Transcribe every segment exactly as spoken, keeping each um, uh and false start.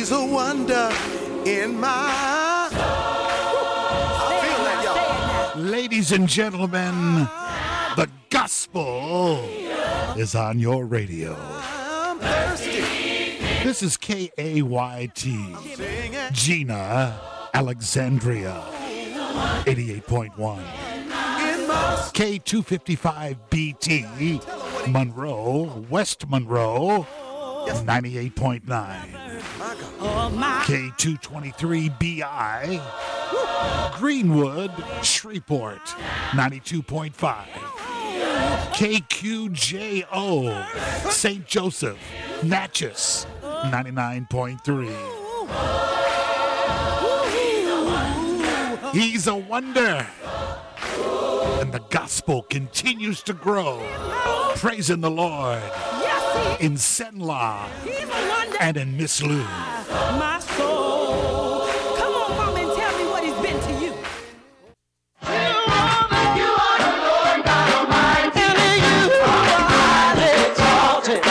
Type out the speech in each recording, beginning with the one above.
He's a wonder in my soul. I feel that, y'all. Ladies and gentlemen, the gospel is on your radio. I'm thirsty. This is K A Y T, Gina, Alexandria, eighty-eight point one. K two fifty-five B T, Monroe, West Monroe, ninety-eight point nine. K two twenty-three B I, Greenwood, Shreveport, ninety-two point five. K Q J O, Saint Joseph, Natchez, ninety-nine point three. He's a wonder. And the gospel continues to grow. Praising the Lord in Senla and in Miss Lou. My soul. Come on, mama, and tell me what he's been to you. You are the Lord God Almighty. And you are exalted.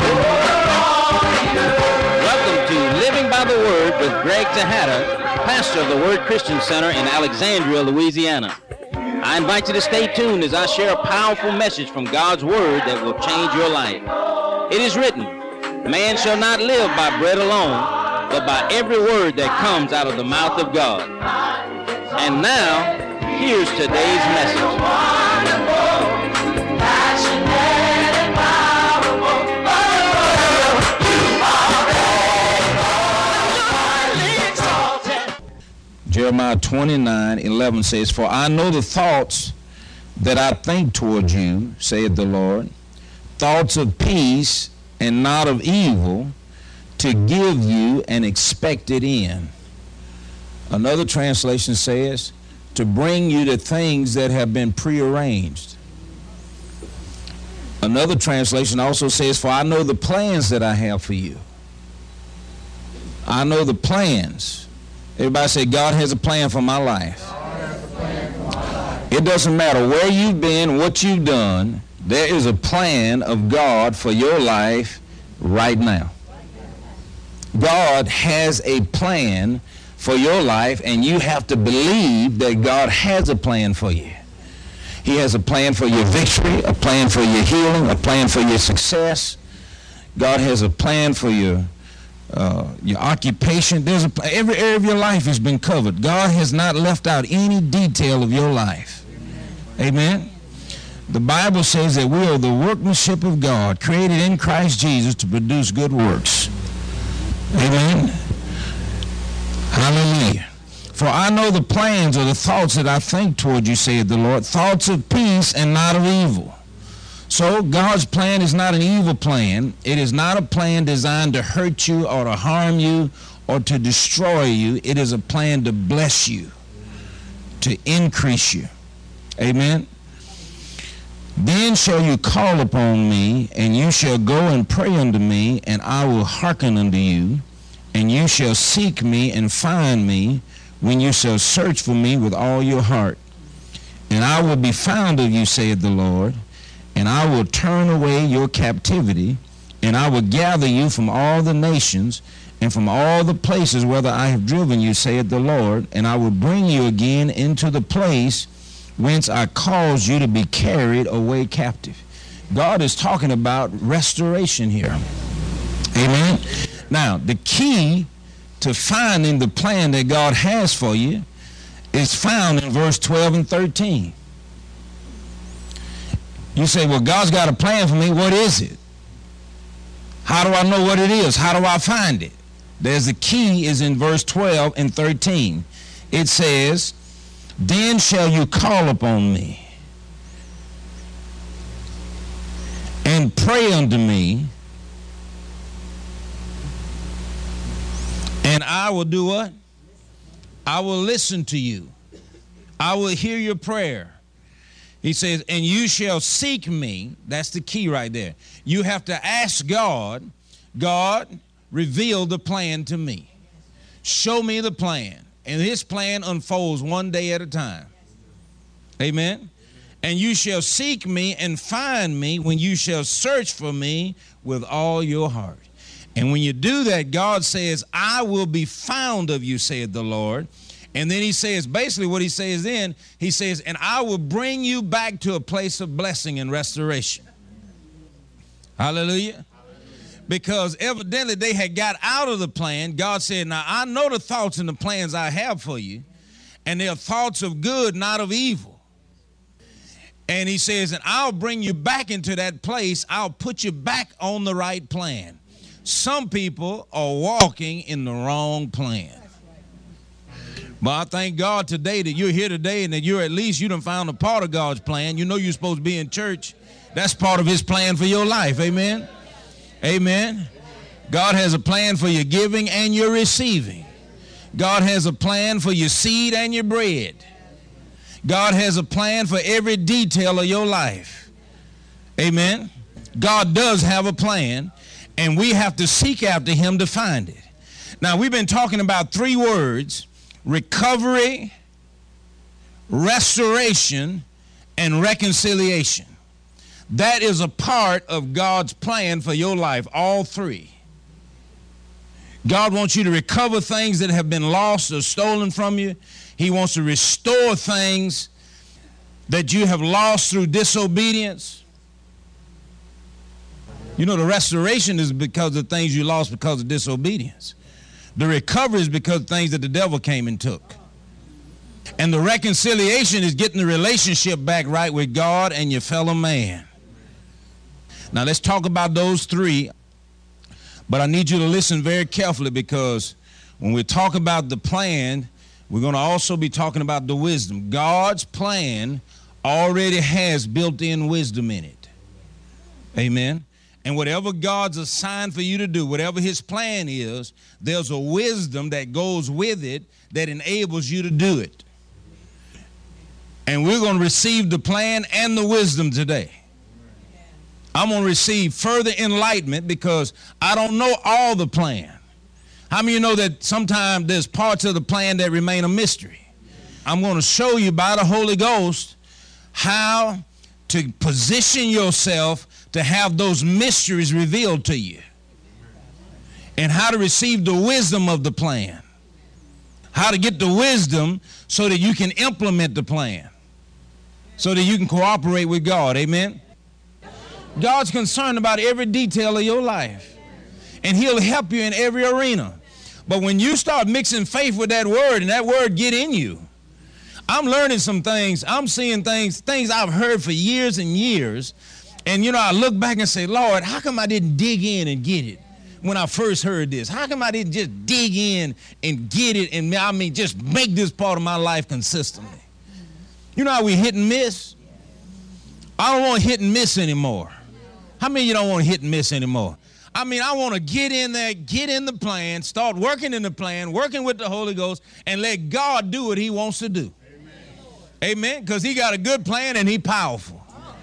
Welcome to Living by the Word with Greg Tejada, pastor of the Word Christian Center in Alexandria, Louisiana. I invite you to stay tuned as I share a powerful message from God's Word that will change your life. It is written, man shall not live by bread alone, but by every word that comes out of the mouth of God. And now, here's today's message. Jeremiah twenty-nine eleven says, for I know the thoughts that I think toward you, saith the Lord, thoughts of peace and not of evil, to give you an expected end. Another translation says, to bring you to things that have been prearranged. Another translation also says, for I know the plans that I have for you. I know the plans. Everybody say, God has a plan for my life. It doesn't matter where you've been, what you've done, there is a plan of God for your life right now. God has a plan for your life, and you have to believe that God has a plan for you. He has a plan for your victory, a plan for your healing, a plan for your success. God has a plan for your Uh, your occupation. There's a every area of your life has been covered. God has not left out any detail of your life. Amen. The Bible says that we are the workmanship of God, created in Christ Jesus to produce good works. Amen. Hallelujah. For I know the plans or the thoughts that I think toward you, saith the Lord, thoughts of peace and not of evil. So God's plan is not an evil plan. It is not a plan designed to hurt you or to harm you or to destroy you. It is a plan to bless you, to increase you. Amen. Then shall you call upon me, and you shall go and pray unto me, and I will hearken unto you, and you shall seek me and find me when you shall search for me with all your heart. And I will be found of you, saith the Lord, and I will turn away your captivity, and I will gather you from all the nations and from all the places whither I have driven you, saith the Lord, and I will bring you again into the place whence I caused you to be carried away captive. God is talking about restoration here. Amen. Now, the key to finding the plan that God has for you is found in verse twelve and thirteen. You say, well, God's got a plan for me. What is it? How do I know what it is? How do I find it? There's the key is in verse twelve and thirteen. It says, then shall you call upon me and pray unto me, and I will do what? I will listen to you. I will hear your prayer. He says, and you shall seek me. That's the key right there. You have to ask God, God, reveal the plan to me. Show me the plan. And his plan unfolds one day at a time. Amen. And you shall seek me and find me when you shall search for me with all your heart. And when you do that, God says, I will be found of you, saith the Lord. And then he says, basically what he says then, he says, and I will bring you back to a place of blessing and restoration. Hallelujah. Because evidently they had got out of the plan. God said, now I know the thoughts and the plans I have for you, and they are thoughts of good, not of evil. And he says, and I'll bring you back into that place. I'll put you back on the right plan. Some people are walking in the wrong plan. But I thank God today that you're here today and that you're at least you done found a part of God's plan. You know you're supposed to be in church. That's part of his plan for your life. Amen. Amen. God has a plan for your giving and your receiving. God has a plan for your seed and your bread. God has a plan for every detail of your life. Amen. God does have a plan, and we have to seek after him to find it. Now, we've been talking about three words: recovery, restoration, and reconciliation. That is a part of God's plan for your life, all three. God wants you to recover things that have been lost or stolen from you. He wants to restore things that you have lost through disobedience. You know, the restoration is because of things you lost because of disobedience. The recovery is because of things that the devil came and took. And the reconciliation is getting the relationship back right with God and your fellow man. Now let's talk about those three, but I need you to listen very carefully, because when we talk about the plan, we're going to also be talking about the wisdom. God's plan already has built-in wisdom in it. Amen. And whatever God's assigned for you to do, whatever his plan is, there's a wisdom that goes with it that enables you to do it. And we're going to receive the plan and the wisdom today. I'm going to receive further enlightenment because I don't know all the plan. How many of you know that sometimes there's parts of the plan that remain a mystery? I'm going to show you by the Holy Ghost how to position yourself to have those mysteries revealed to you, and how to receive the wisdom of the plan, how to get the wisdom so that you can implement the plan, so that you can cooperate with God. Amen. God's concerned about every detail of your life, and he'll help you in every arena. But when you start mixing faith with that word and that word get in you, I'm learning some things. I'm seeing things, things I've heard for years and years. And, you know, I look back and say, Lord, how come I didn't dig in and get it when I first heard this? How come I didn't just dig in and get it and, I mean, just make this part of my life consistently? You know how we hit and miss? I don't want to hit and miss anymore. How many of you don't want to hit and miss anymore? I mean, I want to get in there, get in the plan, start working in the plan, working with the Holy Ghost, and let God do what he wants to do. Amen? Because he got a good plan and he's powerful.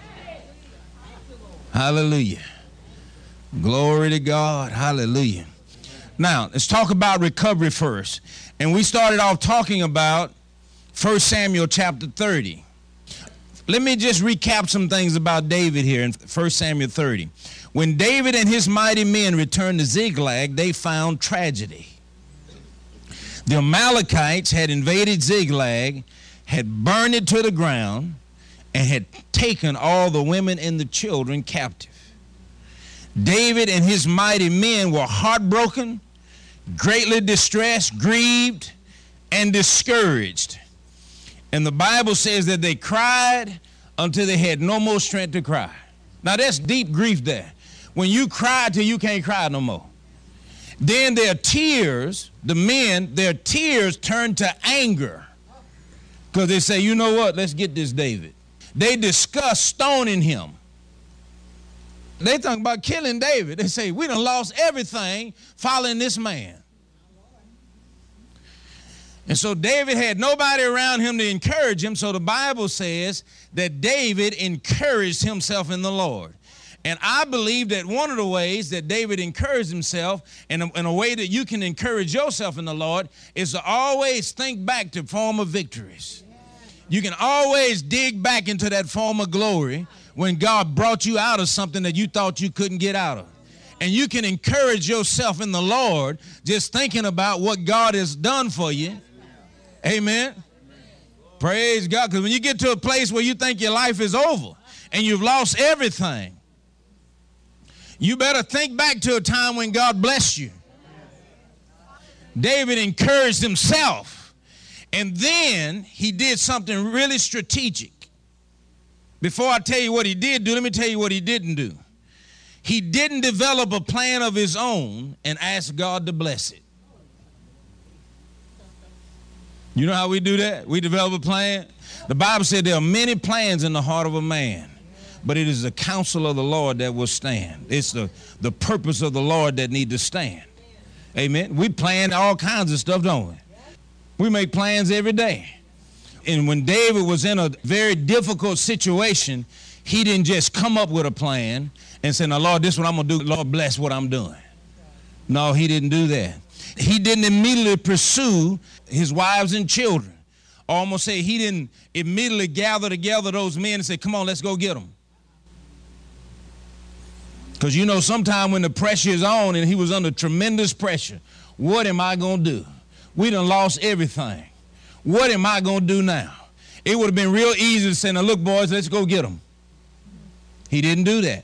Hallelujah. Glory to God. Hallelujah. Now, let's talk about recovery first. And we started off talking about First Samuel chapter thirty. Let me just recap some things about David here in First Samuel thirty. When David and his mighty men returned to Ziklag, they found tragedy. The Amalekites had invaded Ziklag, had burned it to the ground, and had taken all the women and the children captive. David and his mighty men were heartbroken, greatly distressed, grieved, and discouraged. And the Bible says that they cried until they had no more strength to cry. Now that's deep grief there. When you cry till you can't cry no more. Then their tears, the men, their tears turned to anger. Because they say, you know what, let's get this David. They discuss stoning him. They think about killing David. They say, we done lost everything following this man. And so David had nobody around him to encourage him. So the Bible says that David encouraged himself in the Lord. And I believe that one of the ways that David encouraged himself, and a, and a way that you can encourage yourself in the Lord, is to always think back to former victories. You can always dig back into that former glory when God brought you out of something that you thought you couldn't get out of. And you can encourage yourself in the Lord just thinking about what God has done for you. Amen. Praise God. Because when you get to a place where you think your life is over and you've lost everything, you better think back to a time when God blessed you. David encouraged himself, and then he did something really strategic. Before I tell you what he did do, let me tell you what he didn't do. He didn't develop a plan of his own and ask God to bless it. You know how we do that? We develop a plan. The Bible said there are many plans in the heart of a man, but it is the counsel of the Lord that will stand. It's the, the purpose of the Lord that need to stand. Amen. We plan all kinds of stuff, don't we? We make plans every day. And when David was in a very difficult situation, he didn't just come up with a plan and say, now, Lord, this is what I'm going to do. Lord, bless what I'm doing. No, he didn't do that. He didn't immediately pursue his wives and children. Or almost say he didn't immediately gather together those men and say, come on, let's go get them. Because you know, sometime when the pressure is on and he was under tremendous pressure, what am I going to do? We done lost everything. What am I going to do now? It would have been real easy to say, now look, boys, let's go get them. He didn't do that.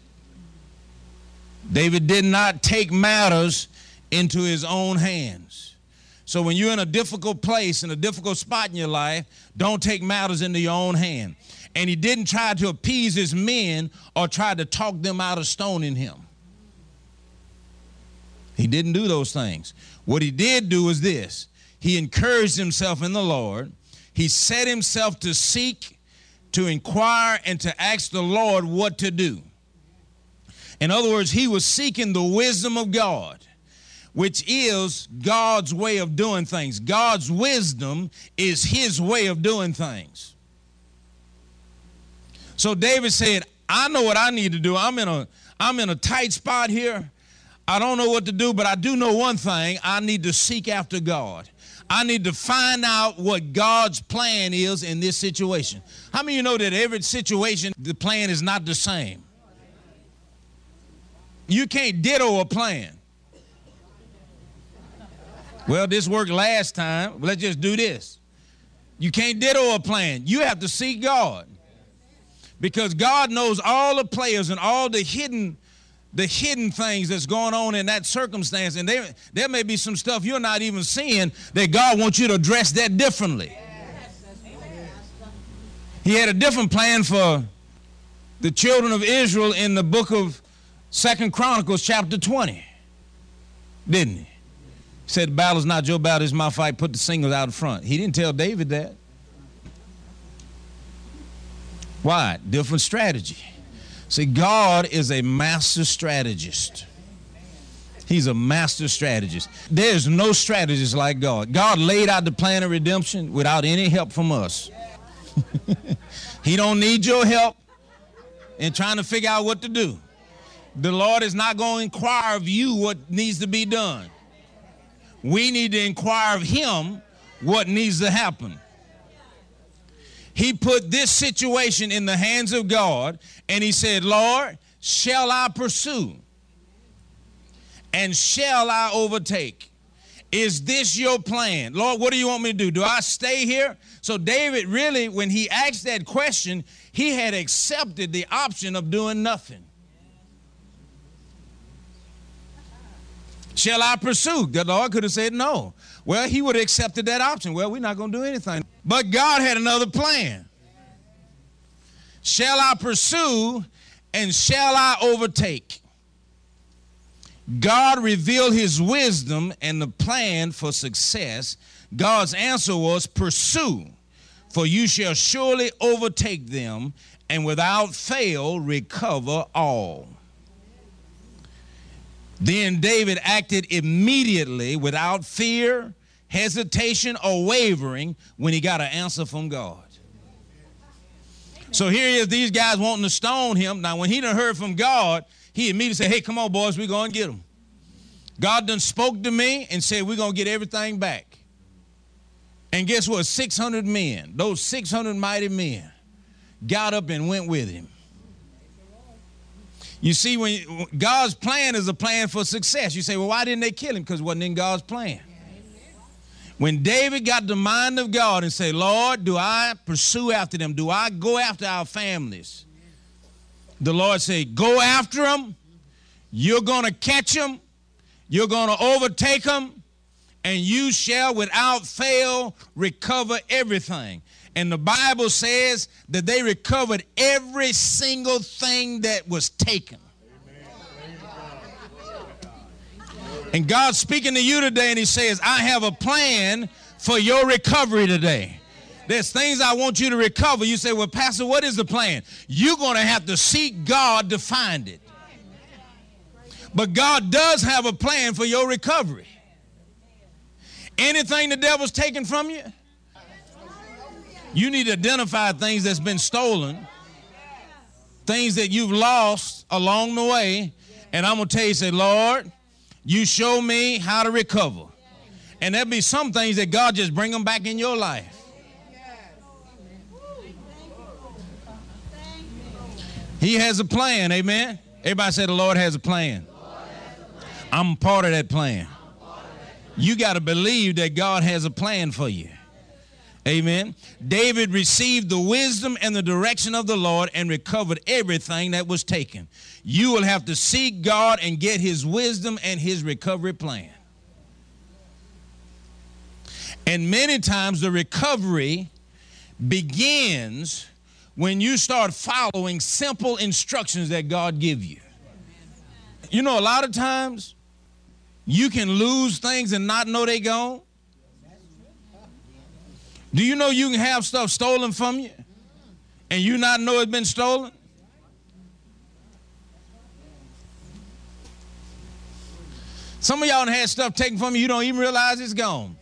David did not take matters into his own hands. So when you're in a difficult place, in a difficult spot in your life, don't take matters into your own hand. And he didn't try to appease his men or try to talk them out of stoning him. He didn't do those things. What he did do is this. He encouraged himself in the Lord. He set himself to seek, to inquire, and to ask the Lord what to do. In other words, he was seeking the wisdom of God, which is God's way of doing things. God's wisdom is his way of doing things. So David said, I know what I need to do. I'm in a, I'm in a tight spot here. I don't know what to do, but I do know one thing. I need to seek after God. I need to find out what God's plan is in this situation. How many of you know that every situation, the plan is not the same? You can't ditto a plan. Well, this worked last time. Let's just do this. You can't ditto a plan. You have to seek God. Because God knows all the players and all the hidden, the hidden things that's going on in that circumstance. And there, there may be some stuff you're not even seeing that God wants you to address that differently. He had a different plan for the children of Israel in the book of Second Chronicles chapter twenty, didn't he? He said, the battle's not your battle, it's my fight. Put the singles out in front. He didn't tell David that. Why? Different strategy. See, God is a master strategist. He's a master strategist. There's no strategist like God. God laid out the plan of redemption without any help from us. He don't need your help in trying to figure out what to do. The Lord is not going to inquire of you what needs to be done. We need to inquire of him what needs to happen. He put this situation in the hands of God, and he said, Lord, shall I pursue? And shall I overtake? Is this your plan? Lord, what do you want me to do? Do I stay here? So David really, when he asked that question, he had accepted the option of doing nothing. Shall I pursue? The Lord could have said no. Well, he would have accepted that option. Well, we're not going to do anything. But God had another plan. Shall I pursue and shall I overtake? God revealed his wisdom and the plan for success. God's answer was pursue, for you shall surely overtake them and without fail recover all. Then David acted immediately without fear, hesitation, or wavering when he got an answer from God. So here he is, these guys wanting to stone him. Now, when he done heard from God, he immediately said, hey, come on, boys, we're going to get them. God done spoke to me and said, we're going to get everything back. And guess what? six hundred men, those six hundred mighty men, got up and went with him. You see, when God's plan is a plan for success, you say, well, why didn't they kill him? Because it wasn't in God's plan. When David got the mind of God and say, Lord, do I pursue after them? Do I go after our families? The Lord said, go after them. You're going to catch them. You're going to overtake them. And you shall without fail recover everything. And the Bible says that they recovered every single thing that was taken. And God's speaking to you today, and he says, I have a plan for your recovery today. There's things I want you to recover. You say, well, Pastor, what is the plan? You're going to have to seek God to find it. But God does have a plan for your recovery. Anything the devil's taken from you, you need to identify things that's been stolen, things that you've lost along the way, and I'm going to tell you, say, Lord, you show me how to recover. And there'll be some things that God just bring them back in your life. He has a plan, amen? Everybody say the Lord has a plan. I'm part of that plan. You got to believe that God has a plan for you. Amen. David received the wisdom and the direction of the Lord and recovered everything that was taken. You will have to seek God and get his wisdom and his recovery plan. And many times the recovery begins when you start following simple instructions that God gives you. You know, a lot of times you can lose things and not know they gone. Do you know you can have stuff stolen from you and you not know it's been stolen? Some of y'all done had stuff taken from you, you don't even realize it's gone.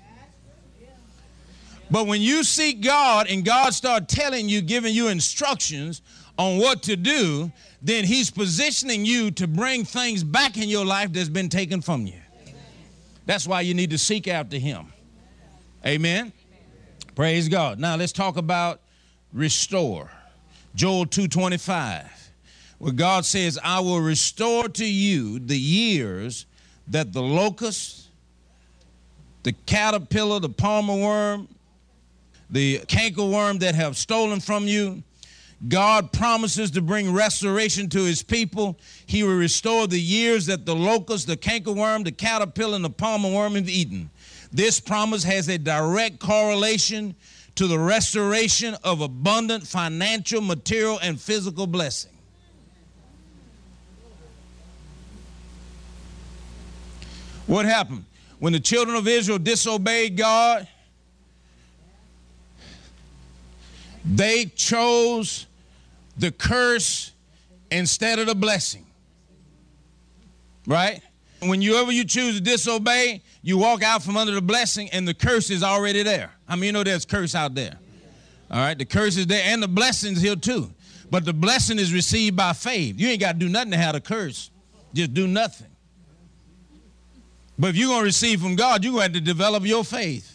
But when you seek God and God start telling you, giving you instructions on what to do, then he's positioning you to bring things back in your life that's been taken from you. That's why you need to seek after him. Amen. Praise God. Now let's talk about restore. Joel two twenty-five, where God says, I will restore to you the years that the locust, the caterpillar, the palmer worm, the cankerworm that have stolen from you. God promises to bring restoration to his people. He will restore the years that the locust, the cankerworm, the caterpillar, and the palmer worm have eaten. This promise has a direct correlation to the restoration of abundant financial, material, and physical blessing. What happened? When the children of Israel disobeyed God, they chose the curse instead of the blessing. Right? Whenever you choose to disobey, you walk out from under the blessing and the curse is already there. I mean, you know there's curse out there. All right, the curse is there and the blessing's here too. But the blessing is received by faith. You ain't got to do nothing to have the curse. Just do nothing. But if you're going to receive from God, you're going to have to develop your faith.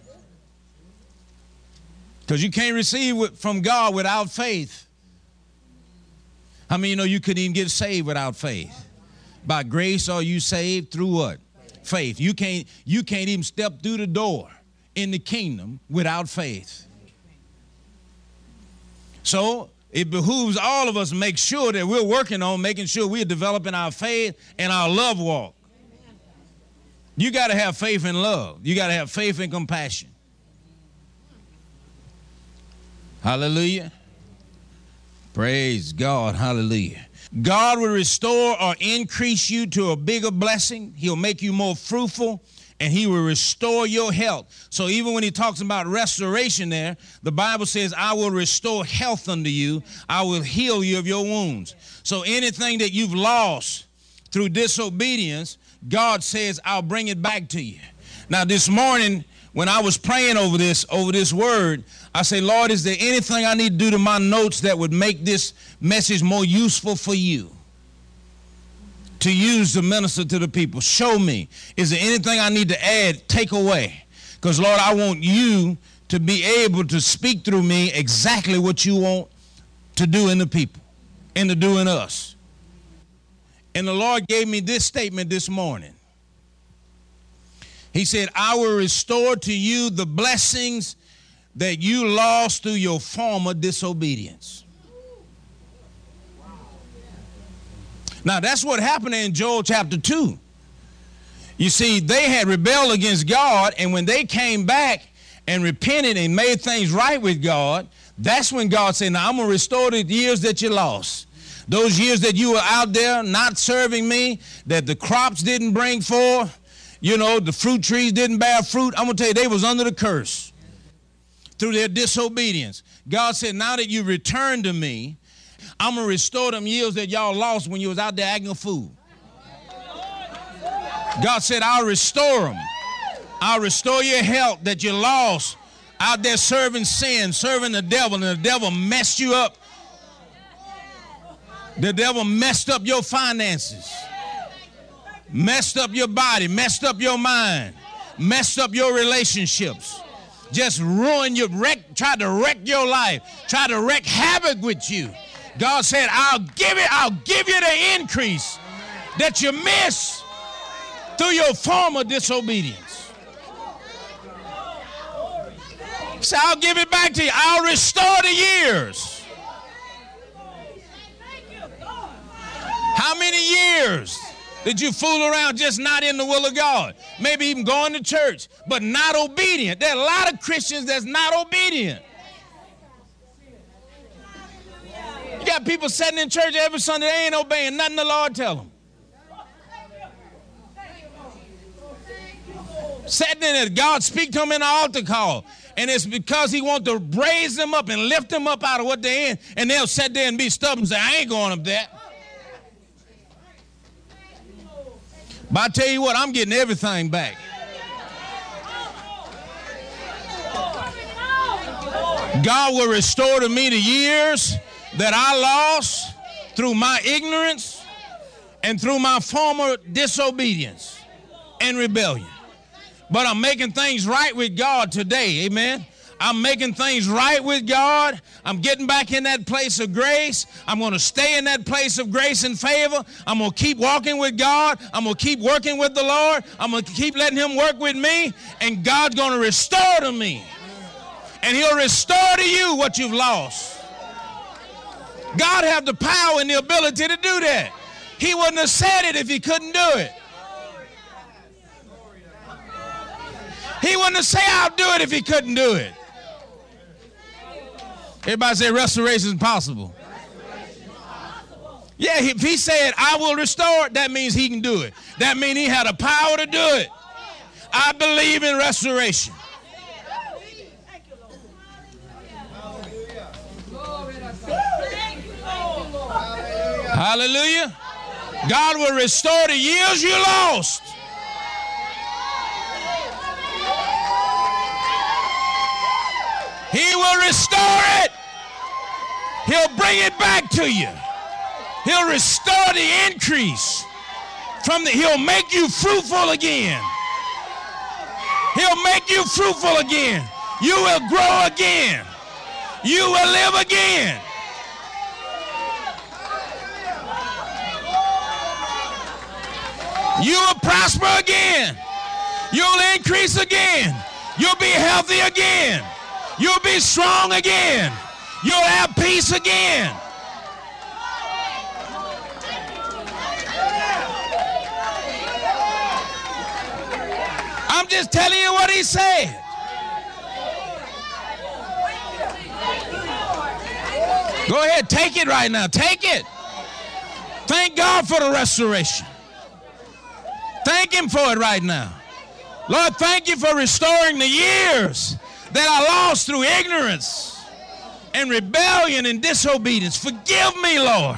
Because you can't receive from God without faith. I mean, you know, you couldn't even get saved without faith. By grace are you saved through what? Faith. You can't, you can't even step through the door in the kingdom without faith. So it behooves all of us to make sure that we're working on making sure we're developing our faith and our love walk. You got to have faith and love. You got to have faith and compassion. Hallelujah. Praise God. Hallelujah. God will restore or increase you to a bigger blessing. He'll make you more fruitful, and he will restore your health. So even when he talks about restoration there, the Bible says, I will restore health unto you. I will heal you of your wounds. So anything that you've lost through disobedience, God says, I'll bring it back to you. Now this morning, when I was praying over this, over this word, I say, Lord, is there anything I need to do to my notes that would make this message more useful for you to use to minister to the people? Show me. Is there anything I need to add, take away? Because, Lord, I want you to be able to speak through me exactly what you want to do in the people and to do in us. And the Lord gave me this statement this morning. He said, I will restore to you the blessings that you lost through your former disobedience. Now, that's what happened in Joel chapter two. You see, they had rebelled against God, and when they came back and repented and made things right with God, that's when God said, now I'm going to restore the years that you lost. Those years that you were out there not serving me, that the crops didn't bring forth, you know, the fruit trees didn't bear fruit. I'm going to tell you, they was under the curse through their disobedience. God said, now that you returned to me, I'm going to restore them years that y'all lost when you was out there acting a fool. God said, I'll restore them. I'll restore your health that you lost out there serving sin, serving the devil, and the devil messed you up. The devil messed up your finances, messed up your body, messed up your mind, messed up your relationships, just ruined your wreck, tried to wreck your life, tried to wreak havoc with you. God said, I'll give it, I'll give you the increase that you missed through your former disobedience. So I'll give it back to you. I'll restore the years. How many years did you fool around just not in the will of God? Maybe even going to church, but not obedient. There are a lot of Christians that's not obedient. You got people sitting in church every Sunday, they ain't obeying nothing the Lord tell them. Sitting in it, God speak to them in the altar call. And it's because he wants to raise them up and lift them up out of what they're in. And they'll sit there and be stubborn and say, I ain't going up there. But I tell you what, I'm getting everything back. God will restore to me the years that I lost through my ignorance and through my former disobedience and rebellion. But I'm making things right with God today, amen? I'm making things right with God. I'm getting back in that place of grace. I'm going to stay in that place of grace and favor. I'm going to keep walking with God. I'm going to keep working with the Lord. I'm going to keep letting him work with me. And God's going to restore to me. And he'll restore to you what you've lost. God have the power and the ability to do that. He wouldn't have said it if he couldn't do it. He wouldn't have said, I'll do it if he couldn't do it. Everybody say restoration is possible. Yeah, if he said, I will restore it, that means he can do it. That means he had the power to do it. I believe in restoration. Hallelujah. God will restore the years you lost. He will restore it. He'll bring it back to you. He'll restore the increase. From the, he'll make you fruitful again. He'll make you fruitful again. You will grow again. You will live again. You will prosper again. You'll increase again. You'll be healthy again. You'll be strong again. You'll have peace again. I'm just telling you what he said. Go ahead, take it right now. Take it. Thank God for the restoration. Thank him for it right now. Lord, thank you for restoring the years that I lost through ignorance and rebellion and disobedience. Forgive me, Lord.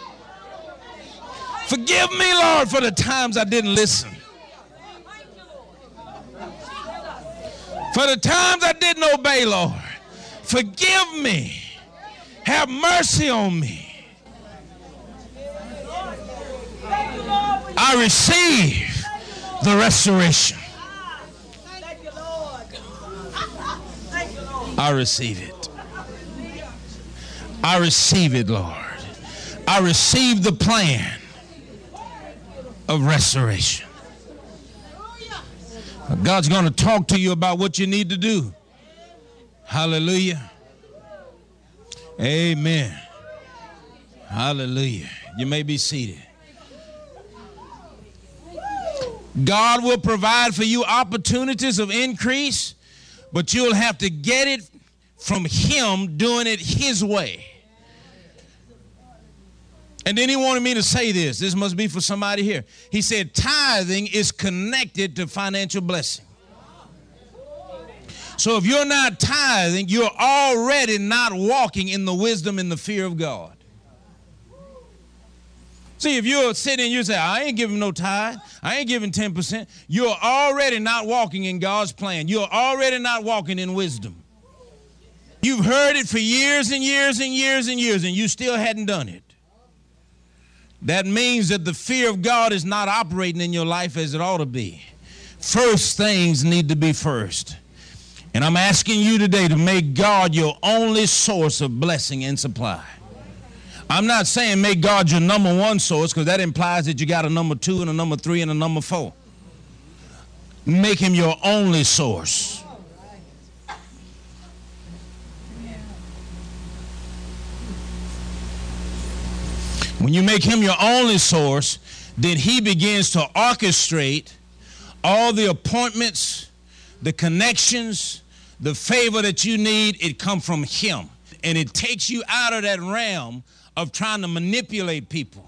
Forgive me, Lord, for the times I didn't listen. For the times I didn't obey, Lord. Forgive me. Have mercy on me. I receive the restoration. I receive it. I receive it, Lord. I receive the plan. of restoration. God's going to talk to you about what you need to do. Hallelujah. Amen. Hallelujah. You may be seated. God will provide for you opportunities of increase, but you'll have to get it from Him doing it His way. And then he wanted me to say this. This must be for somebody here. He said tithing is connected to financial blessing. So if you're not tithing, you're already not walking in the wisdom and the fear of God. See, if you're sitting and you say, I ain't giving no tithe, I ain't giving ten percent, you're already not walking in God's plan. You're already not walking in wisdom. You've heard it for years and years and years and years, and you still hadn't done it. That means that the fear of God is not operating in your life as it ought to be. First things need to be first. And I'm asking you today to make God your only source of blessing and supply. I'm not saying make God your number one source, because that implies that you got a number two and a number three and a number four. Make him your only source. When you make him your only source, then he begins to orchestrate all the appointments, the connections, the favor that you need. It comes from him. And it takes you out of that realm of trying to manipulate people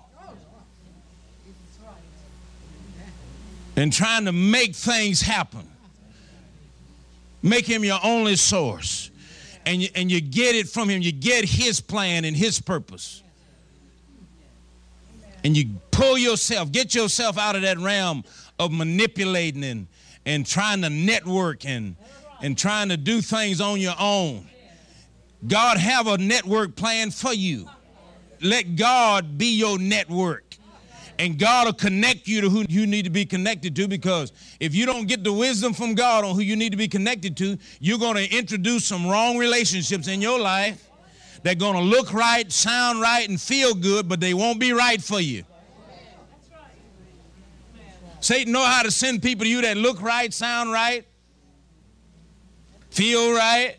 and trying to make things happen. Make him your only source. And you, and you get it from him. You get his plan and his purpose. And you pull yourself, get yourself out of that realm of manipulating and, and trying to network and, and trying to do things on your own. God have a network plan for you. Let God be your network. And God will connect you to who you need to be connected to, because if you don't get the wisdom from God on who you need to be connected to, you're going to introduce some wrong relationships in your life. They're going to look right, sound right, and feel good, but they won't be right for you. Satan know how to send people to you that look right, sound right, feel right.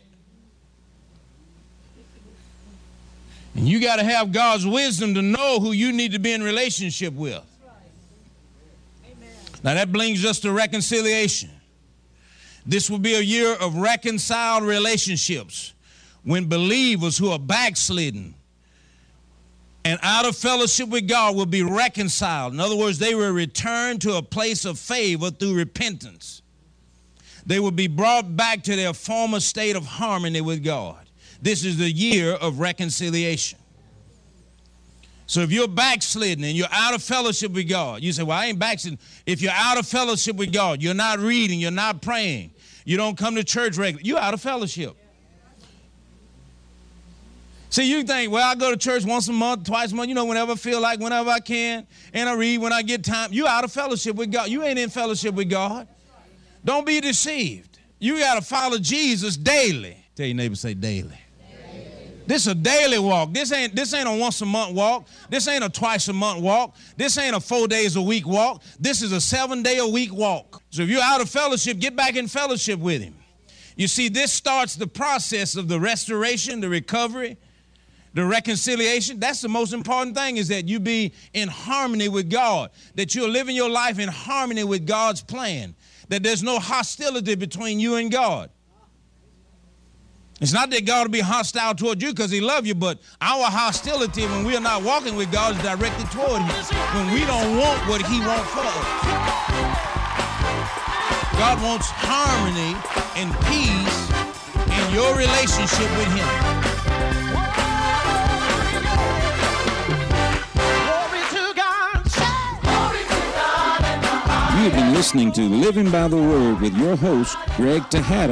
And you got to have God's wisdom to know who you need to be in relationship with. Now that brings us to reconciliation. This will be a year of reconciled relationships, when believers who are backslidden and out of fellowship with God will be reconciled. In other words, they will return to a place of favor through repentance. They will be brought back to their former state of harmony with God. This is the year of reconciliation. So if you're backslidden and you're out of fellowship with God, you say, well, I ain't backslidden. If you're out of fellowship with God, you're not reading, you're not praying, you don't come to church regularly, you're out of fellowship. See, you think, well, I go to church once a month, twice a month, you know, whenever I feel like, whenever I can, and I read when I get time. You're out of fellowship with God. You ain't in fellowship with God. Don't be deceived. You got to follow Jesus daily. Tell your neighbor, say daily. This is a daily walk. This ain't, this ain't a once a month walk. This ain't a twice a month walk. This ain't a four days a week walk. This is a seven day a week walk. So if you're out of fellowship, get back in fellowship with him. You see, this starts the process of the restoration, the recovery, the reconciliation. That's the most important thing, is that you be in harmony with God, that you're living your life in harmony with God's plan, that there's no hostility between you and God. It's not that God will be hostile toward you because he loves you, but our hostility when we are not walking with God is directed toward him, when we don't want what he wants for us. God wants harmony and peace in your relationship with him. You've been listening to Living by the Word with your host, Greg Tejada.